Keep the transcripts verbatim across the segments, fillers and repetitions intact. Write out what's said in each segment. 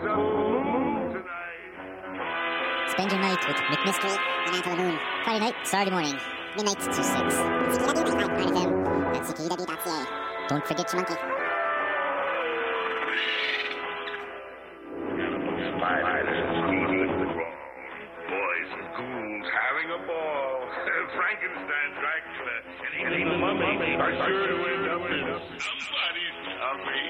the full moon tonight. Spend your night with McMystery and After the Moon. Friday night, Saturday morning, midnight to six. C K W ninety-five point nine F M and C K U W dot C A. Don't forget your monkey. Boys and ghouls having a ball. Frankenstein, Dracula, and even the mummy are sure to end up in somebody's tummy.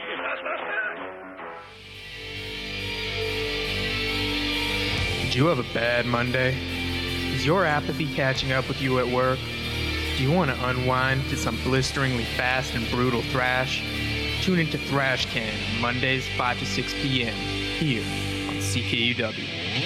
Did you have a bad Monday? Is your apathy catching up with you at work? Do you want to unwind to some blisteringly fast and brutal thrash? Tune into Thrash Can Mondays five to six p.m. here on C K U W.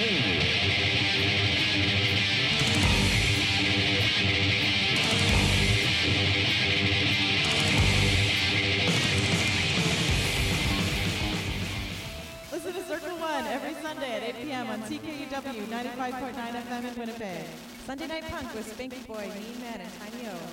Listen to Circle One every Sunday at eight p.m. on C K U W ninety-five point nine F M in Winnipeg. Sunday Night Punk with Spanky Boy, Mean Man, and Tiny O.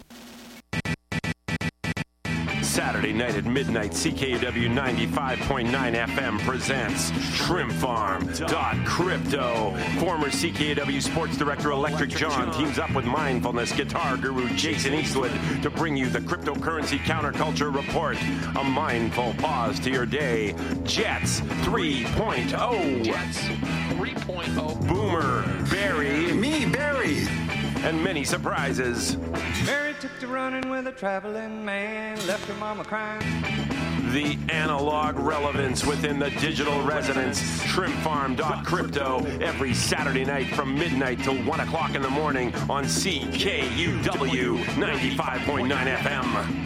Saturday night at midnight, C K U W ninety-five point nine F M presents Shrimp Farm dot Crypto. Former C K U W Sports Director Electric John teams up with mindfulness guitar guru Jason Eastwood to bring you the Cryptocurrency Counterculture Report. A mindful pause to your day. Jets three point oh. Jets three point oh. Boomer, Barry, Me, Barry. and many surprises. Mary took to running with a traveling man, left her mama crying. The analog relevance within the digital resonance. Shrimp Farm dot Crypto every Saturday night from midnight till one o'clock in the morning on C K U W ninety-five point nine F M.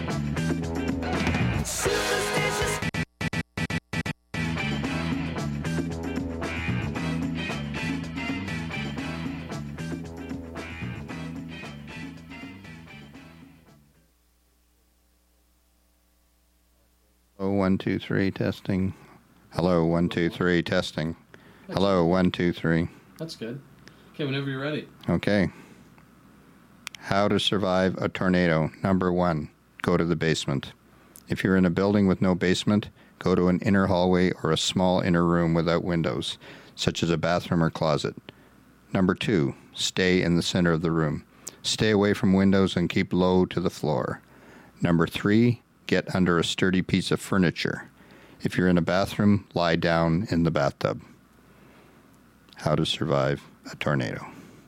Hello, one, two, three, testing. Hello, one, two, three, testing. Hello, one, two, three. That's good. Okay, whenever you're ready. Okay. How to survive a tornado. Number one, go to the basement. If you're in a building with no basement, go to an inner hallway or a small inner room without windows, such as a bathroom or closet. Number two, stay in the center of the room. Stay away from windows and keep low to the floor. Number three, get under a sturdy piece of furniture. If you're in a bathroom, lie down in the bathtub. How to survive a tornado.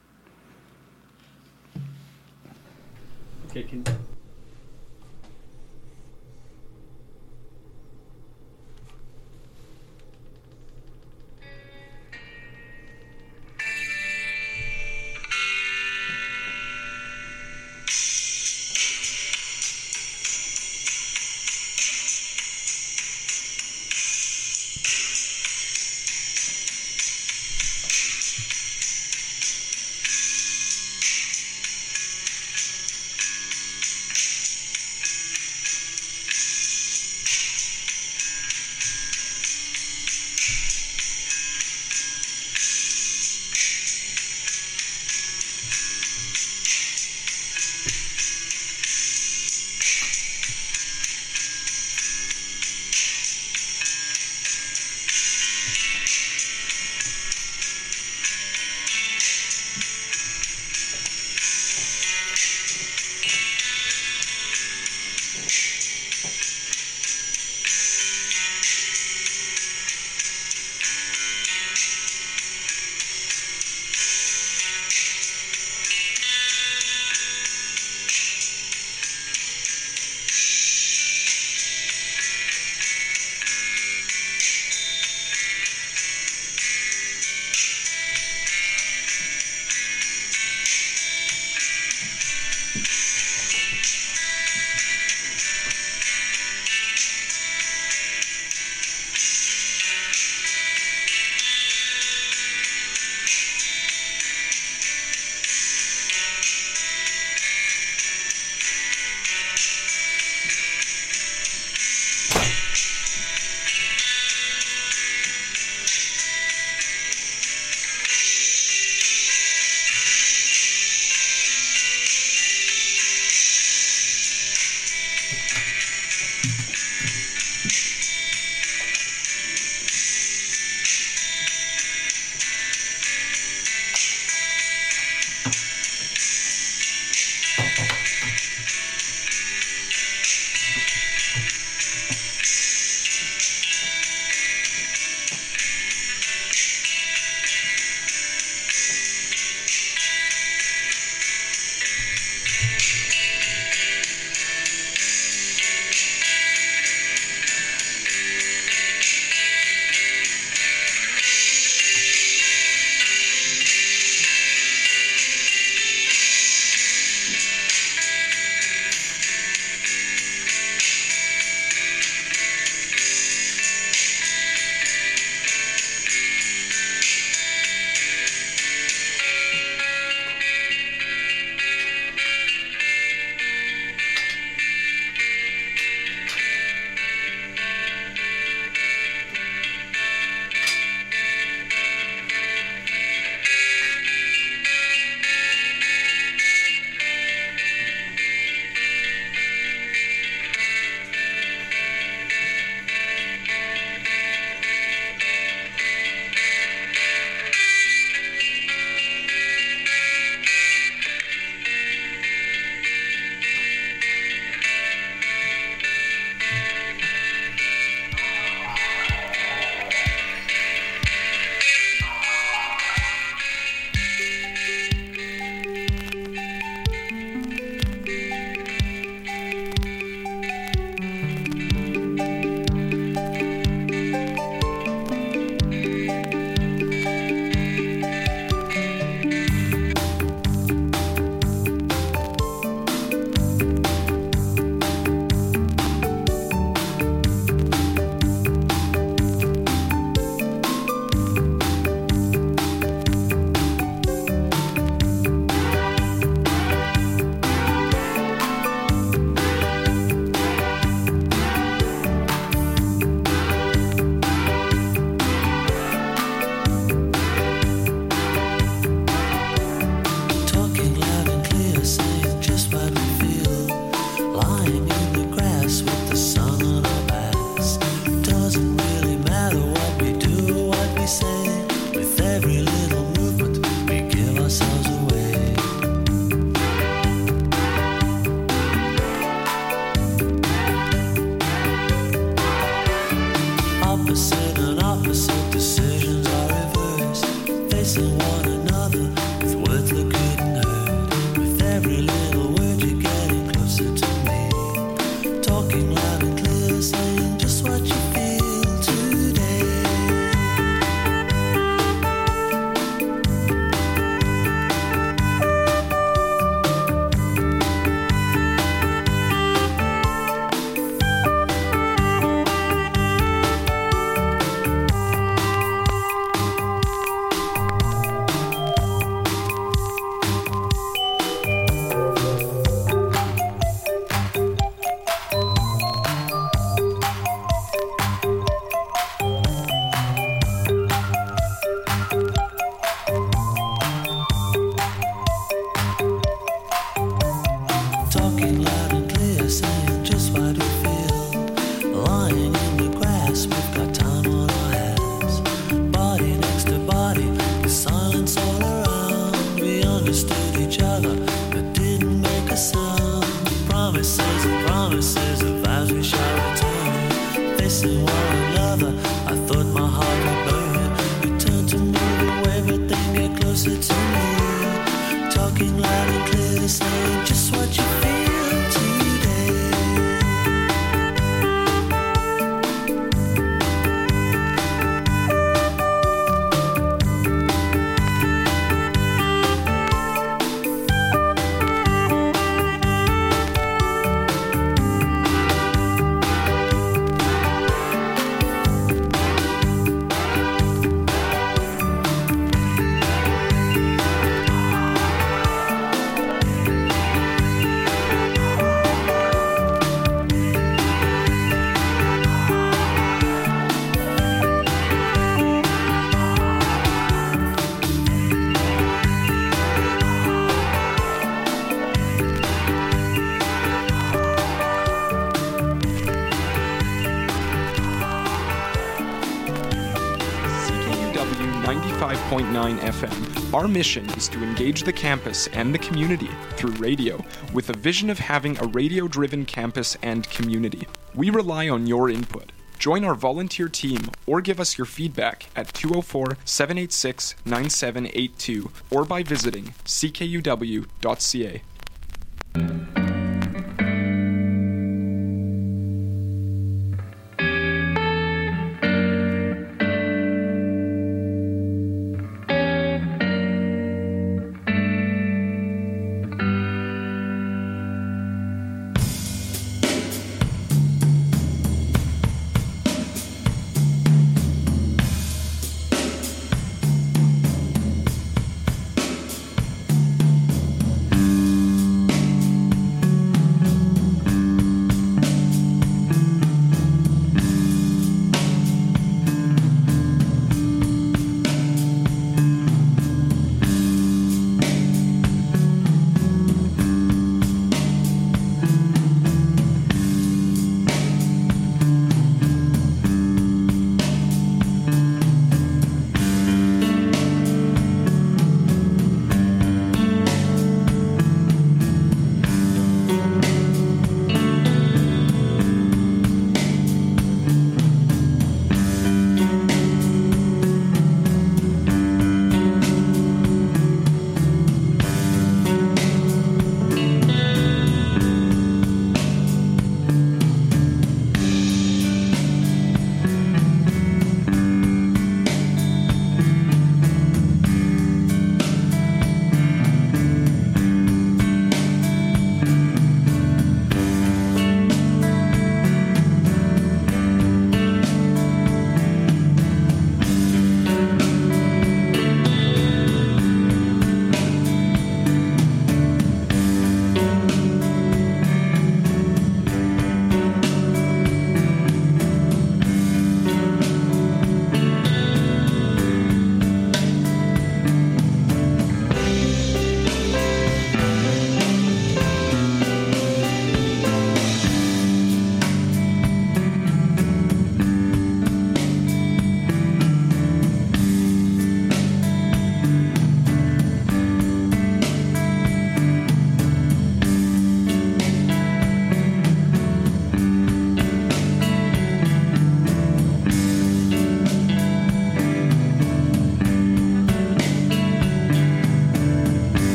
Okay, can... talking loud and clear, saying just what we feel. Lying in the grass, we've got time on our hands. Body next to body, the silence all around. We understood each other, but didn't make a sound. Promises and promises of vows we shall return. Facing one another, I thought my heart would burn. You turned to move away, but then get closer to me. Talking loud and clear, saying just what you feel today. ninety-five point nine F M. Our mission is to engage the campus and the community through radio, with a vision of having a radio-driven campus and community. We rely on your input. Join our volunteer team or give us your feedback at two oh four, seven eight six, nine seven eight two or by visiting c k u w dot c a.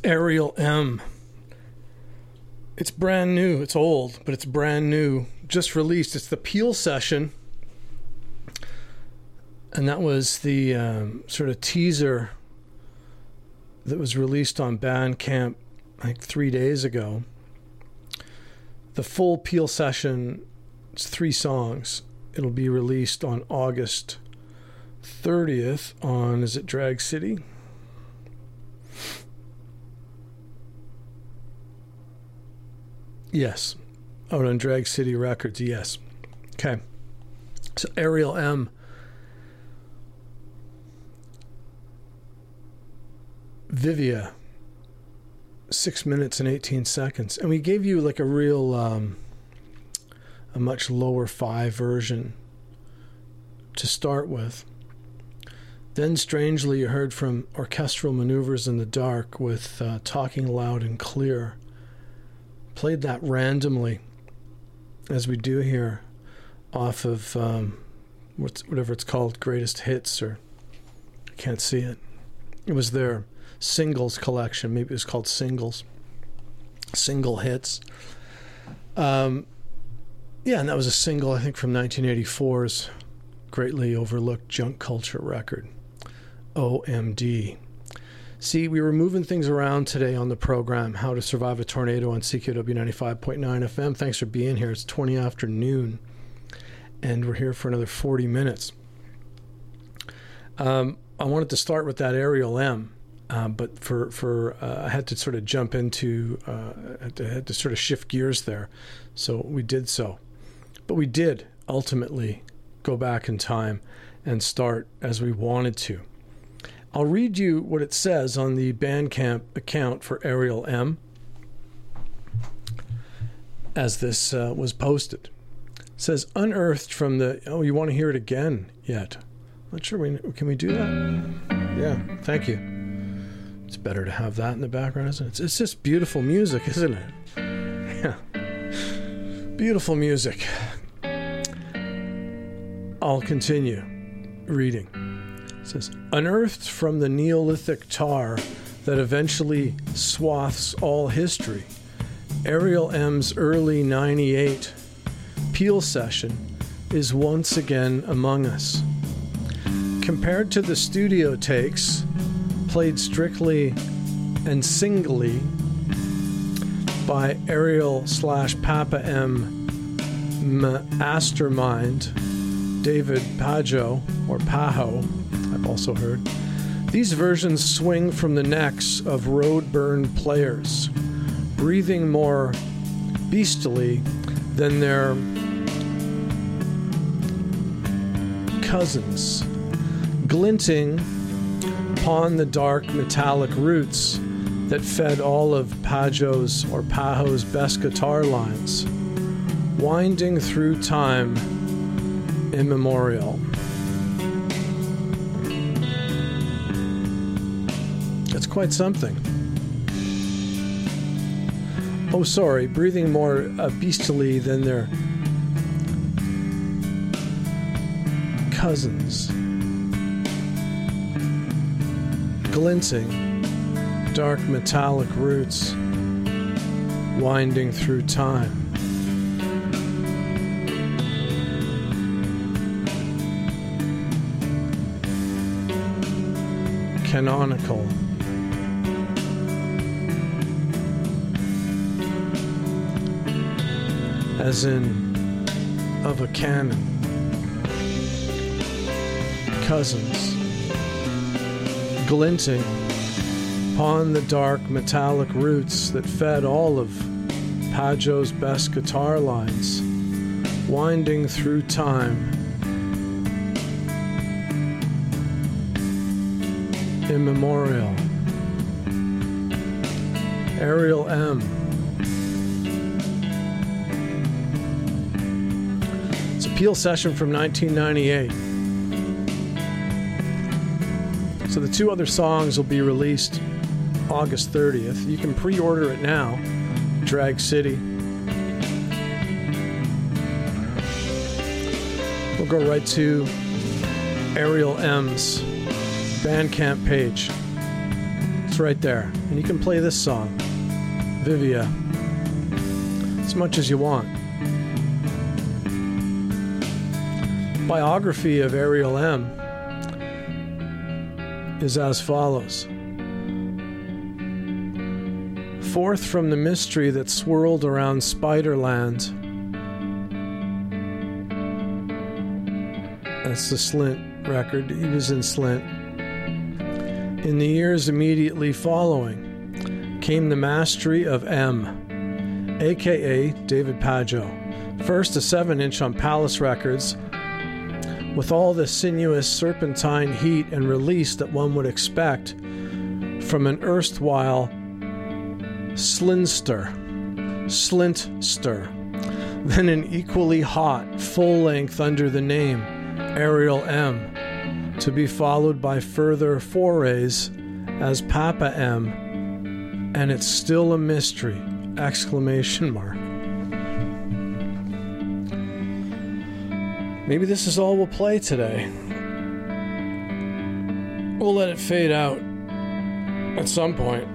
Ariel M. It's brand new. It's old, but it's brand new. Just released. It's the Peel Session. And that was the um, sort of teaser that was released on Bandcamp like three days ago. The full Peel Session, it's three songs. It'll be released on August thirtieth on, is it Drag City? Yes. Out on Drag City Records, yes. Okay. So Ariel M. Vivia. Six minutes and eighteen seconds. And we gave you like a real, um, a much lower five version to start with. Then, strangely, you heard from Orchestral Maneuvers in the Dark with uh, Talking Loud and Clear. Played that randomly, as we do here, off of um, what's, whatever it's called, Greatest Hits, or I can't see it. It was their singles collection. Maybe it was called Singles. Single Hits. Um, yeah, and that was a single, I think, from nineteen eighty-four's greatly overlooked Junk Culture record, O M D. See, we were moving things around today on the program, How to Survive a Tornado on C K W ninety-five point nine F M. Thanks for being here. It's twenty after noon, and we're here for another forty minutes. Um, I wanted to start with that Ariel M, uh, but for, for uh, I had to sort of jump into, uh, I had to, had to sort of shift gears there, so we did so. But we did ultimately go back in time and start as we wanted to. I'll read you what it says on the Bandcamp account for Ariel M as this uh, was posted. It says, unearthed from the... Oh, you want to hear it again yet? Not sure. We Can we do that? Yeah, thank you. It's better to have that in the background, isn't it? It's, it's just beautiful music, isn't it? Yeah. Beautiful music. I'll continue reading. It says, unearthed from the Neolithic tar that eventually swaths all history, Ariel M's early ninety-eight Peel Session is once again among us. Compared to the studio takes, played strictly and singly by Ariel slash Papa M Mastermind, David Pajo, or Pajo, I've also heard. These versions swing from the necks of road-burned players, breathing more beastily than their cousins, glinting upon the dark metallic roots that fed all of Pajo's or Pajo's best guitar lines, winding through time immemorial. That's quite something. Oh, sorry, breathing more uh, beastily than their cousins. Glinting, dark metallic roots, winding through time. Canonical. As in, of a canon. Cousins. Glinting upon the dark metallic roots that fed all of Pajo's best guitar lines, winding through time. Immemorial. Ariel M. It's a Peel Session from nineteen ninety-eight. So the two other songs will be released August thirtieth. You can pre-order it now, Drag City. We'll go right to Ariel M's Bandcamp page. It's It's right there. And you can play this song, Vivia, as much as you want. Biography of Ariel M. is as follows. Forth from the mystery that swirled around Spiderland. That's the Slint record. He was in Slint. In the years immediately following came the mastery of M, a k a. David Pageau. First a seven inch on Palace Records, with all the sinuous serpentine heat and release that one would expect from an erstwhile Slinster, Slintster, then an equally hot full length under the name Ariel M, to be followed by further forays as Papa M, and it's still a mystery! Exclamation mark. Maybe this is all we'll play today. We'll let it fade out at some point.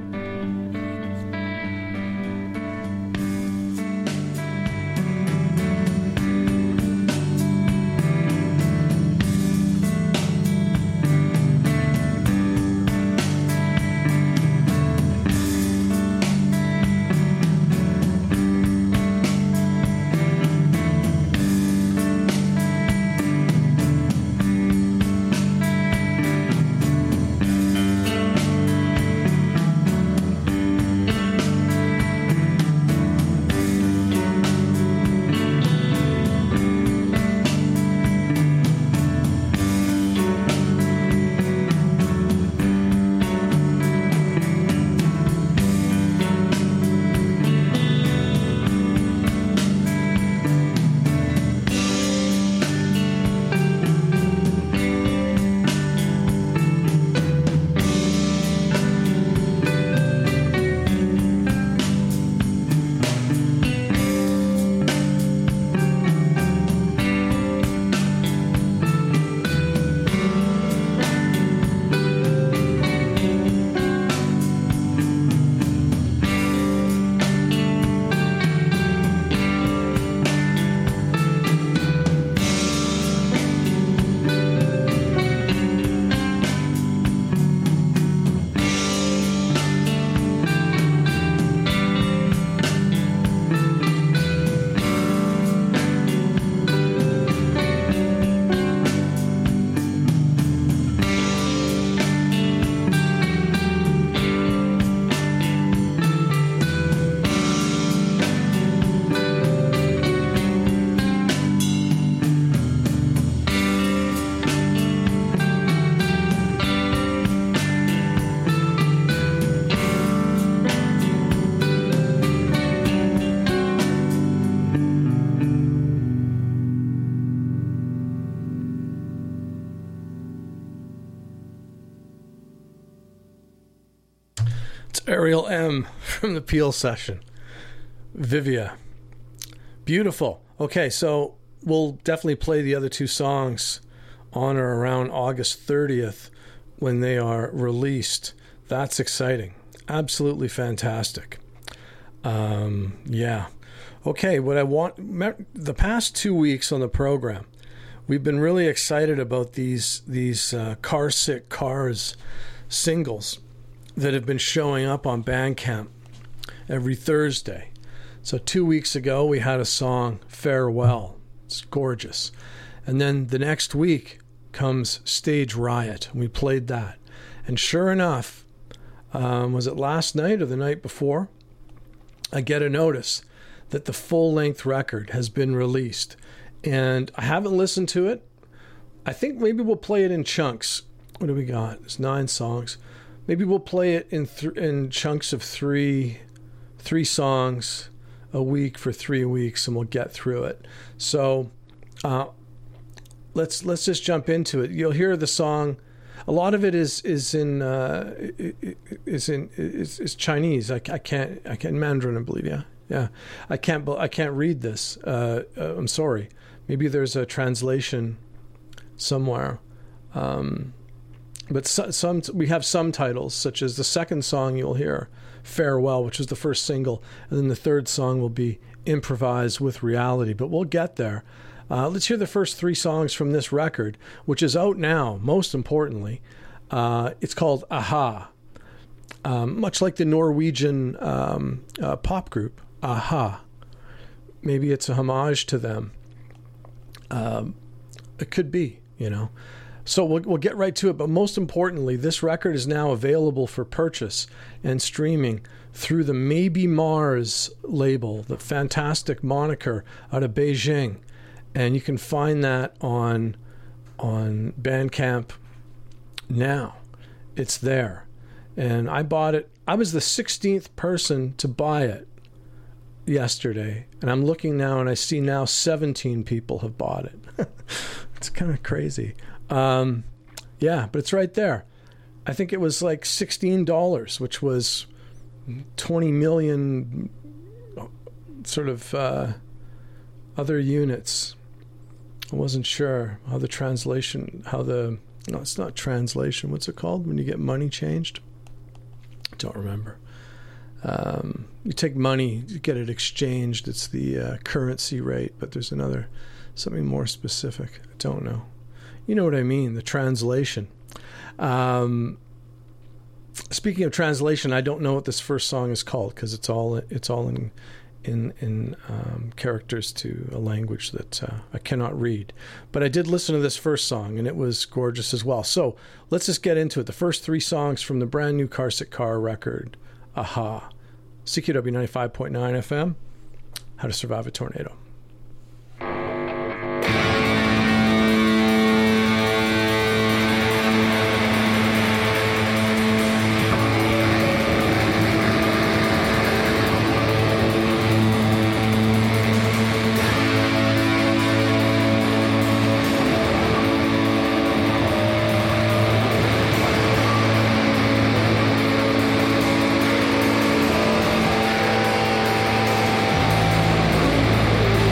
Ariel M from the Peel session. Vivia. Beautiful. Okay, so we'll definitely play the other two songs on or around August thirtieth when they are released. That's exciting. Absolutely fantastic. Um, yeah. Okay, what I want... The past two weeks on the program, we've been really excited about these, these uh, Car Sick Cars singles that have been showing up on Bandcamp every Thursday. So two weeks ago, we had a song, Farewell. It's gorgeous. And then the next week comes Stage Riot. And we played that. And sure enough, um, was it last night or the night before? I get a notice that the full-length record has been released. And I haven't listened to it. I think maybe we'll play it in chunks. What do we got? There's nine songs. Maybe we'll play it in th- in chunks of three, three songs a week for three weeks, and we'll get through it. So, uh, let's let's just jump into it. You'll hear the song. A lot of it is is in uh, is in is, is Chinese. I, I can't I can't Mandarin, I believe. Yeah, yeah. I can't I can't read this. Uh, uh, I'm sorry. Maybe there's a translation somewhere. Um, But so, some we have some titles, such as the second song you'll hear, Farewell, which was the first single, and then the third song will be Improvise with Reality. But we'll get there. Uh, let's hear the first three songs from this record, which is out now, most importantly. Uh, it's called Aha. Um, much like the Norwegian um, uh, pop group, Aha. Maybe it's a homage to them. Um, it could be, you know. So we'll, we'll get right to it. But most importantly, this record is now available for purchase and streaming through the Maybe Mars label, the fantastic moniker out of Beijing. And you can find that on on Bandcamp now. It's there. And I bought it. I was the sixteenth person to buy it yesterday. And I'm looking now and I see now seventeen people have bought it. It's kind of crazy. Um, yeah, but it's right there. I think it was like sixteen dollars, which was twenty million sort of uh, other units. I wasn't sure how the translation, how the, no, it's not translation. What's it called when you get money changed? Don't remember. Um, you take money, you get it exchanged. It's the uh, currency rate, but there's another, something more specific. I don't know. You know what I mean, the translation. Um, speaking of translation, I don't know what this first song is called because it's all it's all in in in um, characters to a language that uh, I cannot read. But I did listen to this first song, and it was gorgeous as well. So let's just get into it. The first three songs from the brand new Carsick Car record, Aha. C K W ninety-five point nine F M, How to Survive a Tornado. Thank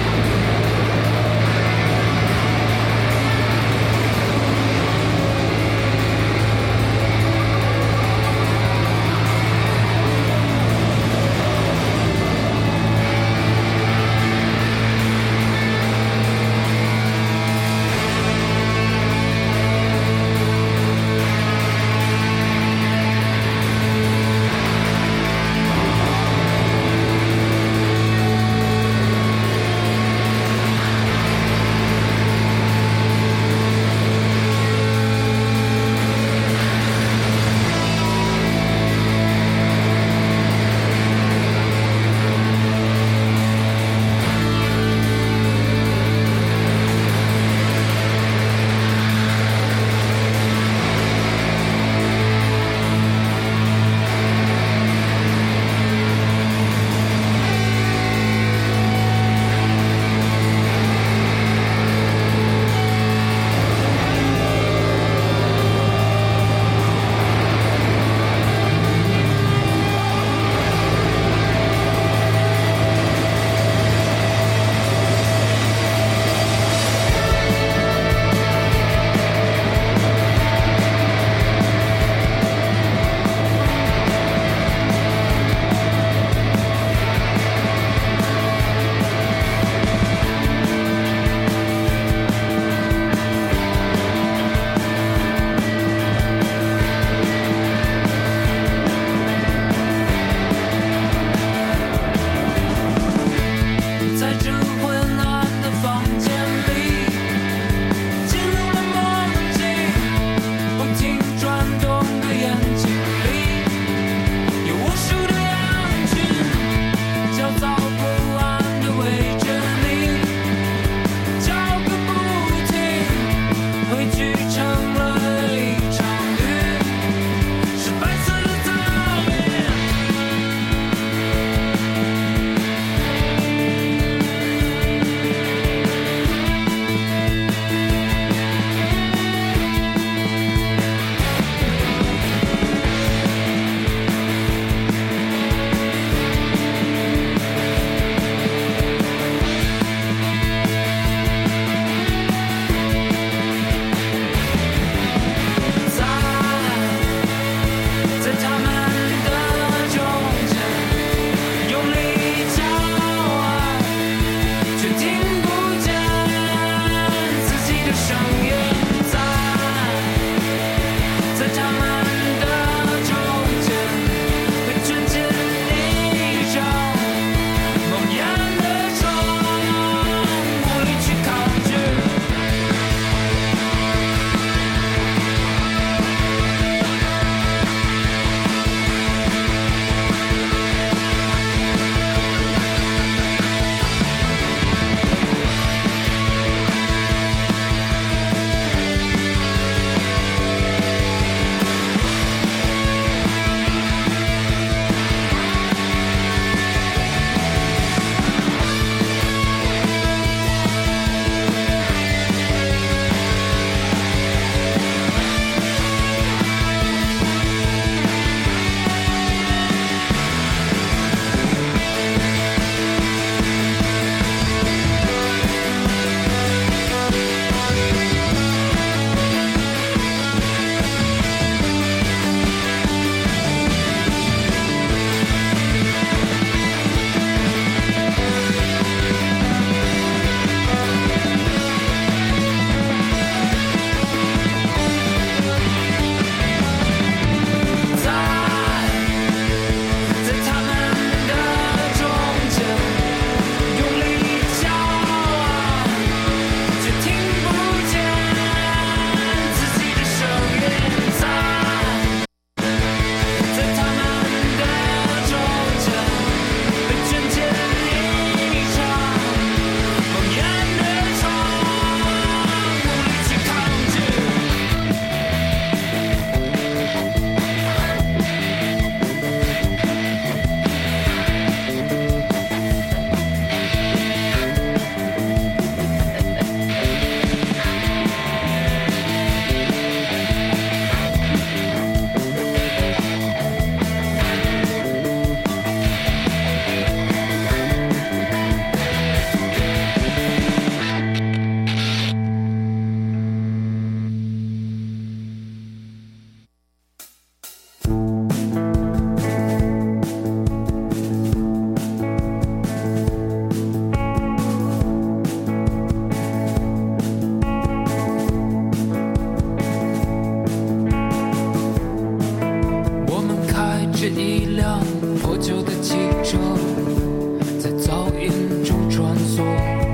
着一辆破旧的汽车，在噪音中穿梭。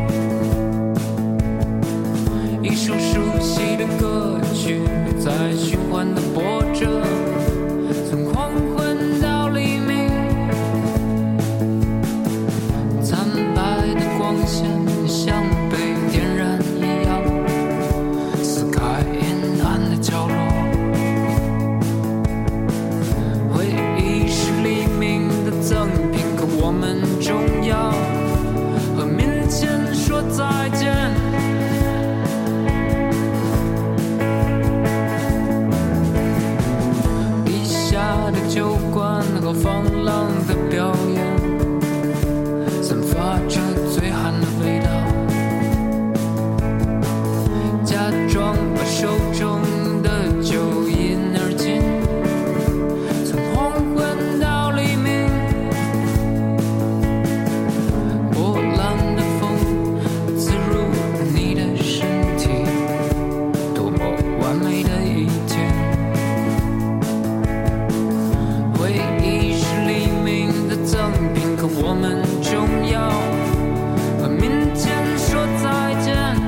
一首熟悉的歌曲在循环的播着，从黄昏到黎明，惨白的光线像被点燃一样，撕开阴暗的角落。回忆是黎明的赠品，可我们终要和明天说再见。地下的酒馆和放浪的表演，散发着醉汉的味道，假装把手中的酒饮而尽，从黄昏到黎明。波澜的风刺入你的身体，多么完美的一天。回忆是黎明的赠品，可我们终要和明天说再见。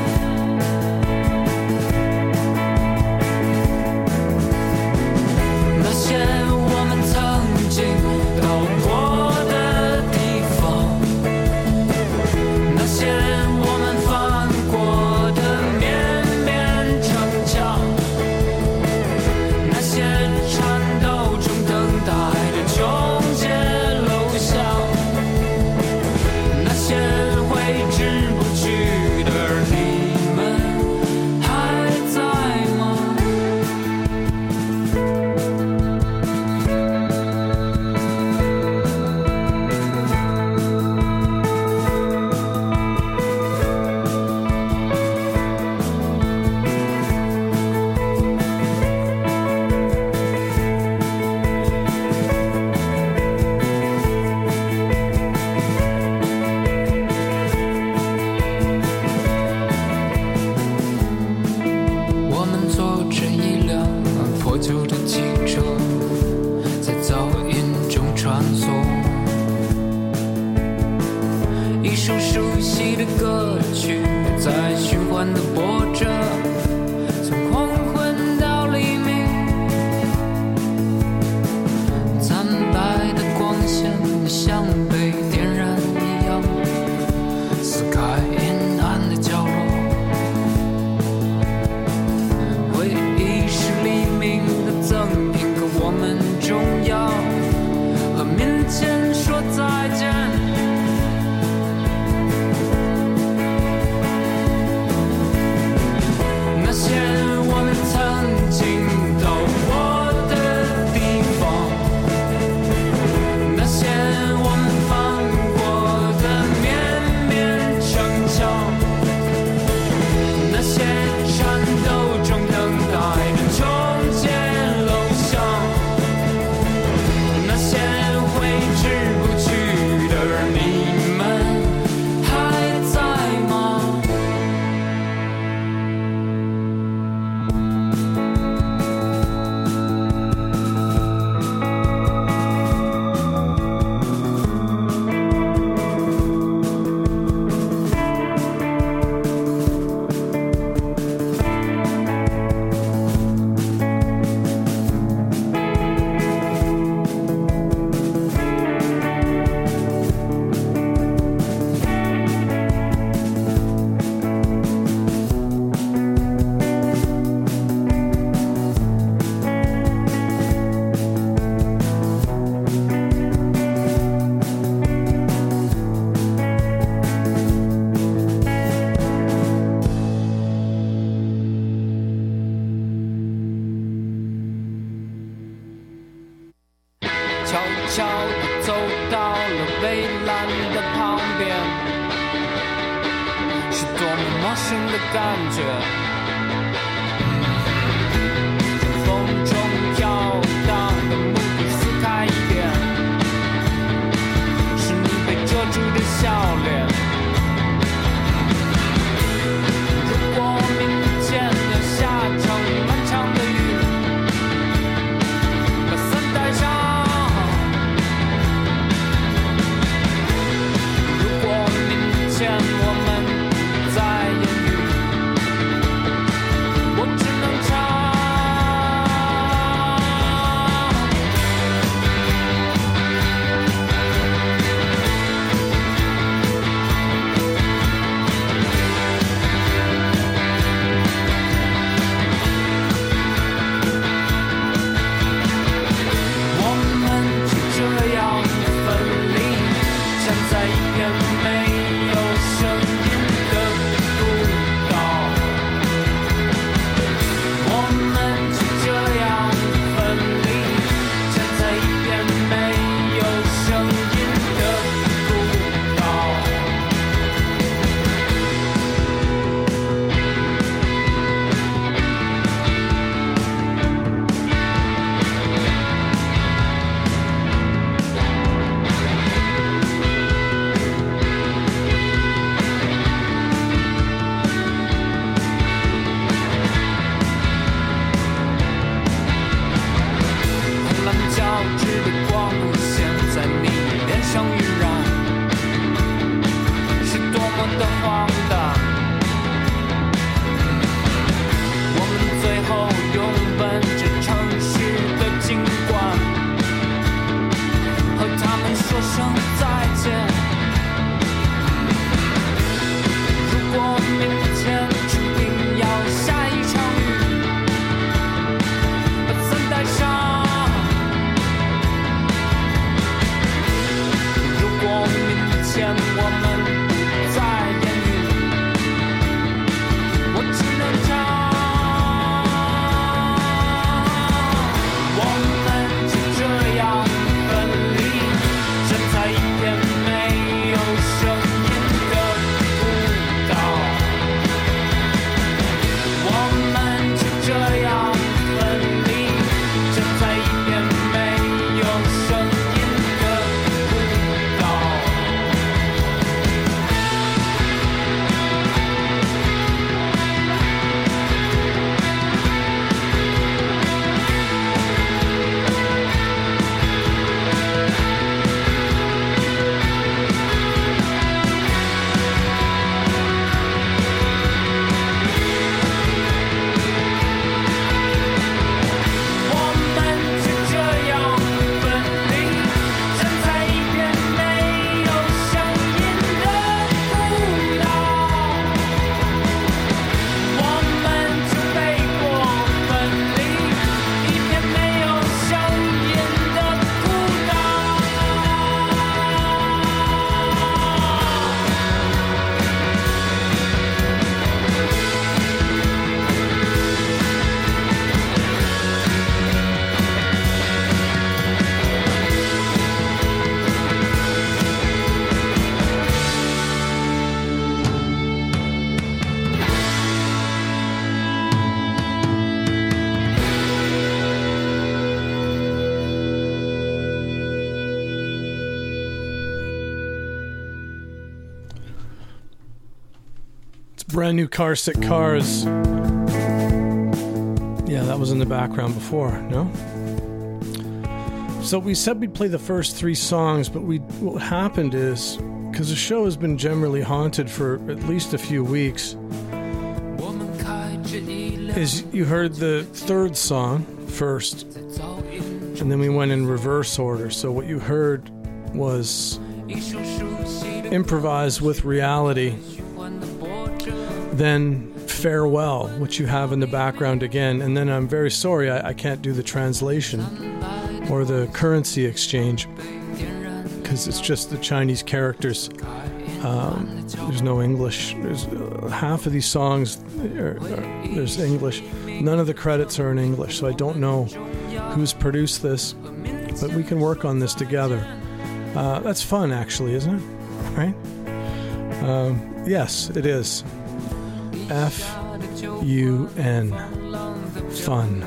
那些我们曾经到过的地方，那些我们翻过的绵绵城墙，那些颤抖中等待的中介楼下，那些挥之不去的你们还在吗？我们坐着一辆破旧的汽车，在噪音中穿梭。一首熟悉的歌曲在循环的播着，从黄昏到黎明。惨白的光线像被点燃一样，撕开阴暗的角落。回忆是黎明的赠品，可我们终要和明天说再见。那些我们曾经到过的地方，那些我们翻过的绵绵城墙，那些颤抖中等待的中介楼下，那些挥之不去的你们还在吗？悄悄地走到了蔚蓝的旁边，是多么陌生的感觉。风中飘荡的木笔撕开一点，是你被遮住的笑脸。如果明天要下场漫长的雨，把伞带上。 质的光路线在你脸上晕染，是多么的荒诞。我们最后拥吻着城市的景观，和他们说声再见。如果明天注定要下一场雨，怎带上？如果明天我们不再言语，我只能唱。我们就这样分离，站在一片没有声音的孤岛。我们就这样分离，站在一片没有声音的孤岛。我们就这样分离，站在一片没有声音的孤岛。我们就被迫分离，一片没有声音的孤岛。 It's brand new Car Sick Cars. Yeah, that was in the background before, no? So we said we'd play the first three songs, but we what happened is, because the show has been generally haunted for at least a few weeks, is you heard the third song first, and then we went in reverse order. So what you heard was Improvise with Reality, then Farewell, which you have in the background again, and then I'm very sorry I, I can't do the translation or the currency exchange because it's just the Chinese characters. Um, there's no English. There's uh, half of these songs are, are, there's English. None of the credits are in English, so I don't know who's produced this, but we can work on this together. Uh, that's fun, actually, isn't it? Right? Um, yes, it is. F U N. Fun.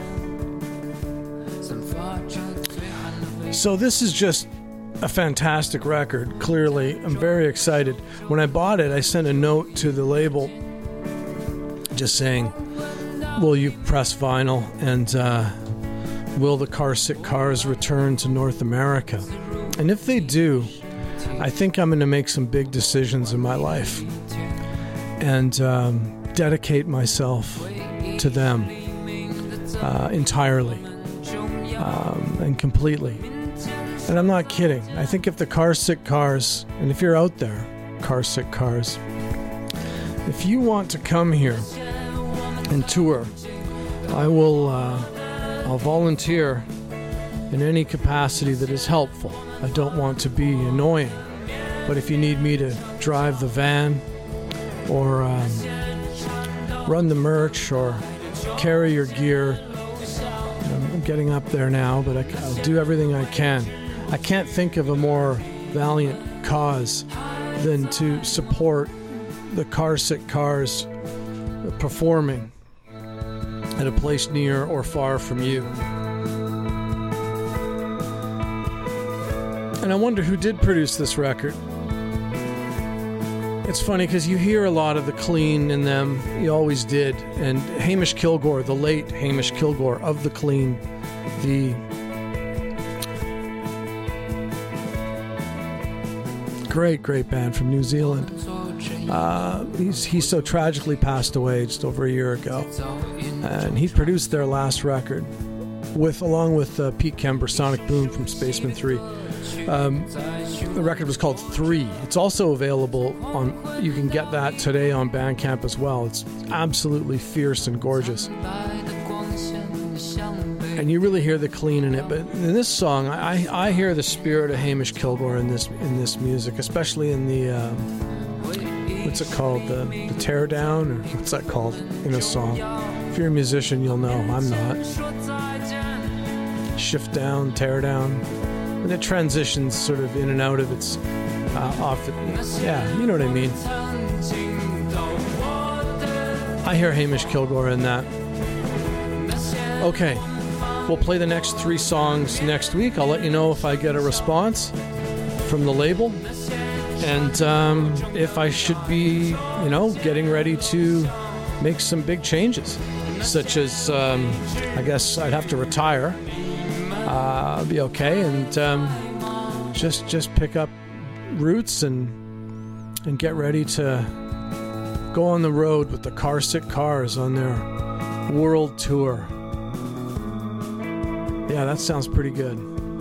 So this is just a fantastic record, clearly. I'm very excited. When I bought it, I sent a note to the label just saying, will you press vinyl, and uh, will the Car Sick Cars return to North America? And if they do, I think I'm going to make some big decisions in my life and um, dedicate myself to them uh, entirely um, and completely. And I'm not kidding. I think if the Car Sick Cars, and if you're out there, Car Sick Cars, if you want to come here and tour, I will, uh, I'll volunteer in any capacity that is helpful. I don't want to be annoying, but if you need me to drive the van or um, run the merch or carry your gear, I'm getting up there now, but I, I'll do everything I can. I can't think of a more valiant cause than to support the Car Sick Cars performing at a place near or far from you. And I wonder who did produce this record. It's funny because you hear a lot of the clean in them. You always did. And Hamish Kilgore, the late Hamish Kilgore of the Clean, the Great, great band from New Zealand. Uh, he's, he so tragically passed away just over a year ago. And he produced their last record, with along with uh, Pete Kember, Sonic Boom from Spaceman three. Um, the record was called Three. It's also available on, you can get that today on Bandcamp as well. It's absolutely fierce and gorgeous. And you really hear the clean in it. But in this song, I, I hear the spirit of Hamish Kilgore in this in this music, especially in the, um, what's it called, the, the tear down, or what's that called in a song? If you're a musician, you'll know. I'm not. Shift down, tear down. And it transitions sort of in and out of its uh, off. It, yeah, you know what I mean. I hear Hamish Kilgore in that. Okay, we'll play the next three songs next week. I'll let you know if I get a response from the label, and um, if I should be, you know, getting ready to make some big changes, such as um, I guess I'd have to retire. Uh, I'll be okay, and um, just just pick up roots and and get ready to go on the road with the Car Sick Cars on their world tour. Yeah, that sounds pretty good.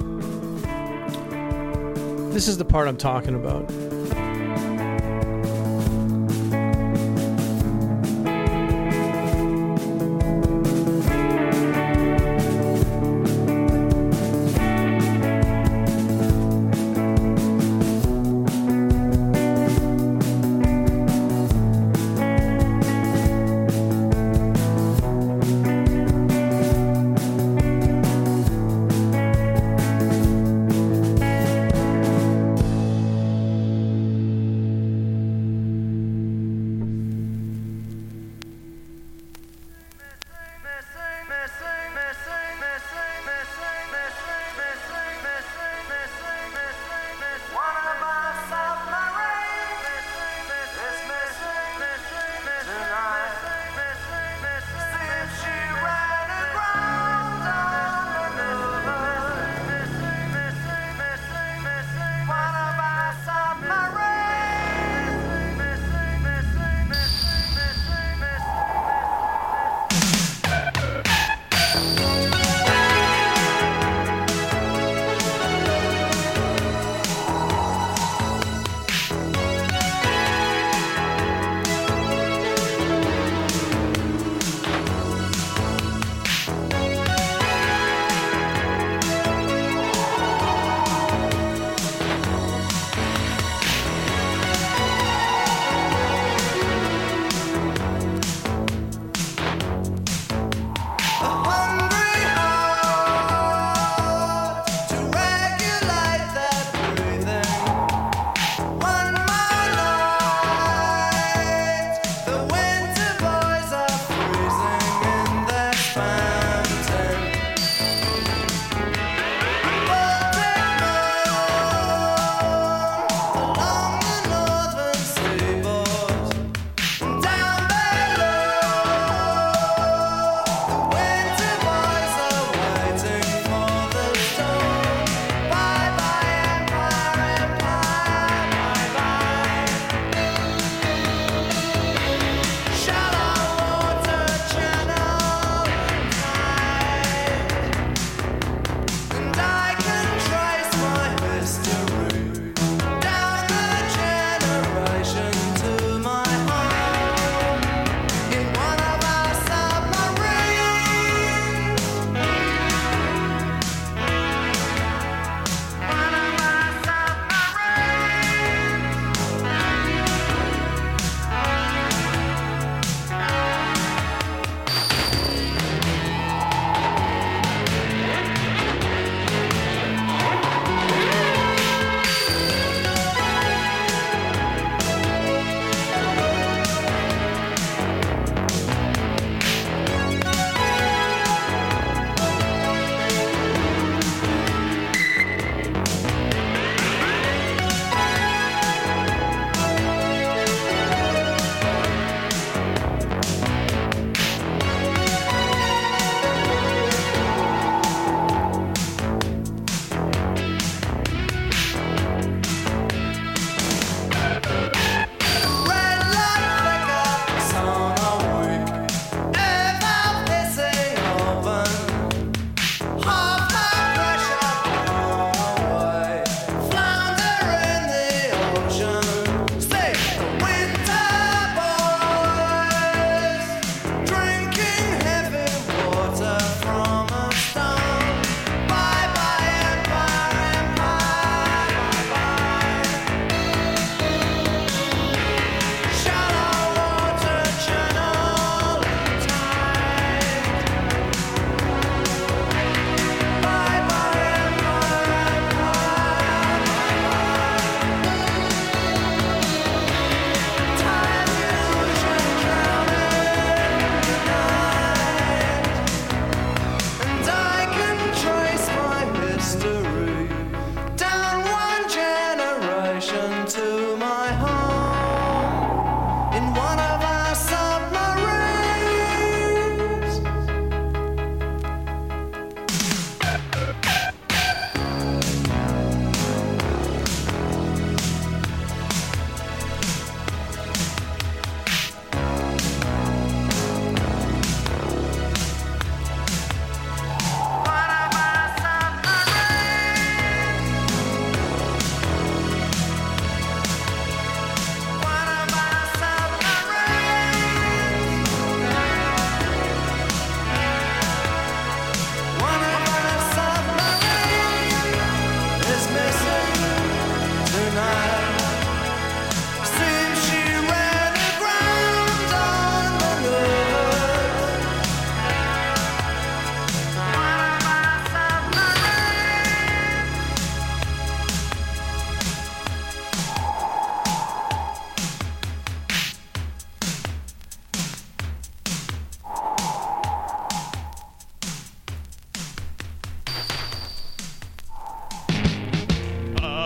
This is the part I'm talking about.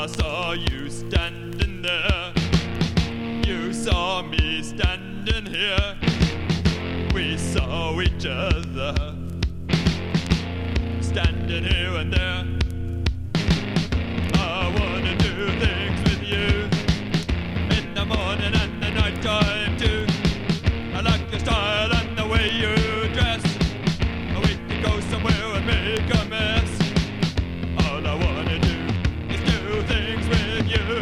saw you standing there. You saw me standing here. We saw each other standing here and there. I wanna do things with you in the morning and the night time too. I like your style and the way you dress. We could go somewhere and make a mess. All I wanna do is do things with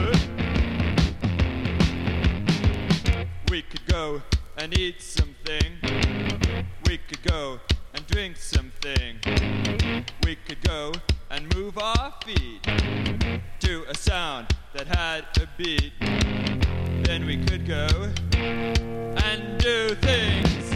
you. We could go and eat something. We could go and drink something. We could go and move our feet to a sound that had a beat. Then we could go and do things.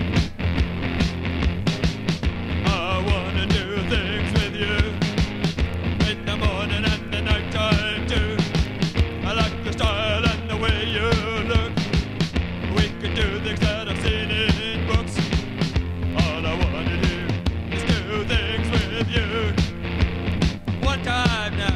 I wanna do things with you in the morning and the night time too. I like your style and the way you look. We could do things that I've seen in books. All I wanna do is do things with you. One time now.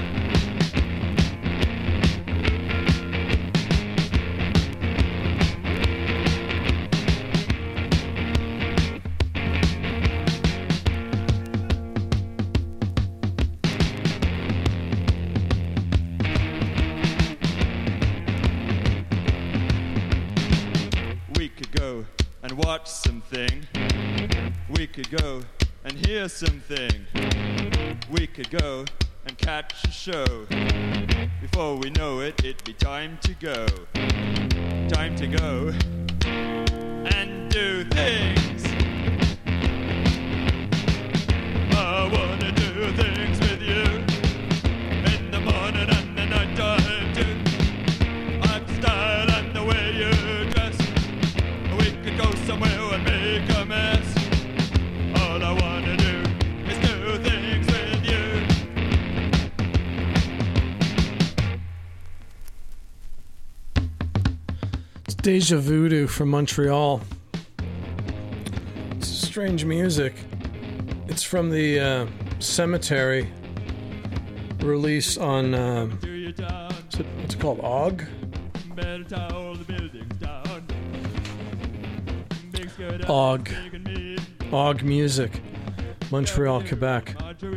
We could go and watch something. We could go and hear something. We could go and catch a show. Before we know it, it'd be time to go. Time to go and do things. I wanna do things with you in the morning and the night time too. I'm style and the way you dress. We could go somewhere and make a mess. All I wanna do is do things with you. It's Deja Voodoo from Montreal. It's strange music. It's from the uh, Cemetery release on, um, what's, it, what's it called, O G? O G. O G Music. Montreal, Quebec.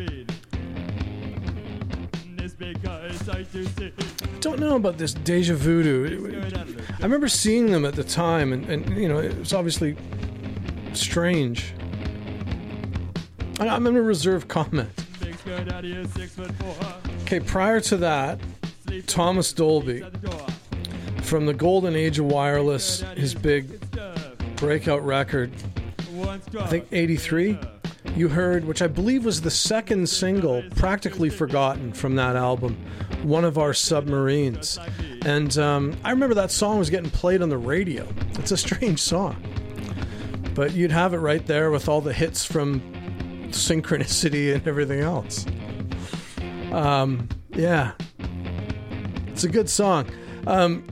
Don't know about this Deja Voodoo. I remember seeing them at the time, and, and you know, it was obviously strange. I, I'm going to reserve comment. Okay, prior to that, Thomas Dolby, from the golden age of wireless, his big breakout record, I think eighty-three, you heard, which I believe was the second single, Practically Forgotten, from that album, One of Our Submarines. And um, I remember that song was getting played on the radio. It's a strange song. But you'd have it right there with all the hits from Synchronicity and everything else. Um, yeah. It's a good song. Um,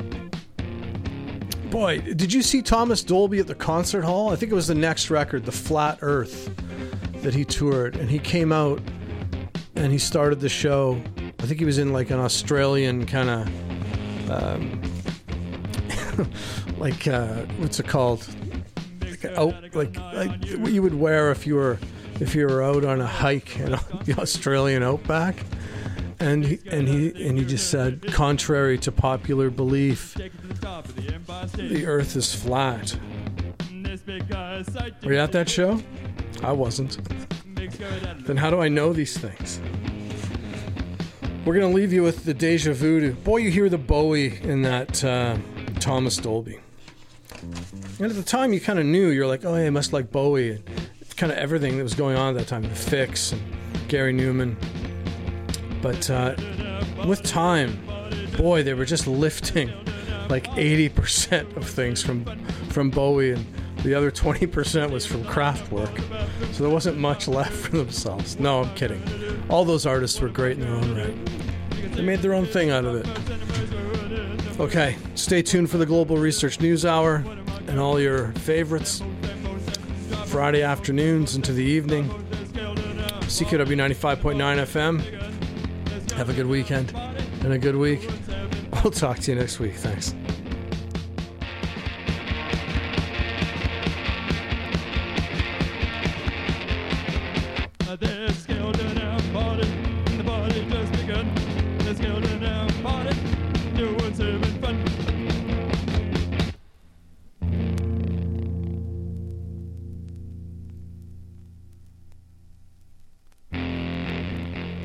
boy, did you see Thomas Dolby at the concert hall? I think it was the next record, The Flat Earth, that he toured. And he came out and he started the show. I think he was in like an Australian kind of, um, like, uh, what's it called? Like, out, like, like what you would wear if you were if you were out on a hike in the Australian outback. And he, and he and he just said, contrary to popular belief, the earth is flat. Were you at that show? I wasn't. Then how do I know these things? We're going to leave you with the Deja Voodoo. Boy, you hear the Bowie in that uh, Thomas Dolby. And at the time, you kind of knew. You're like, oh, yeah, I must like Bowie. And kind of everything that was going on at that time. The Fix and Gary Newman. But uh, with time, boy, they were just lifting like eighty percent of things from from Bowie, and the other twenty percent was from Kraftwerk. So there wasn't much left for themselves. No, I'm kidding. All those artists were great in their own right. They made their own thing out of it. Okay, stay tuned for the Global Research News Hour and all your favorites. Friday afternoons into the evening. C K W ninety-five point nine F M. Have a good weekend and a good week. We'll talk to you next week. Thanks.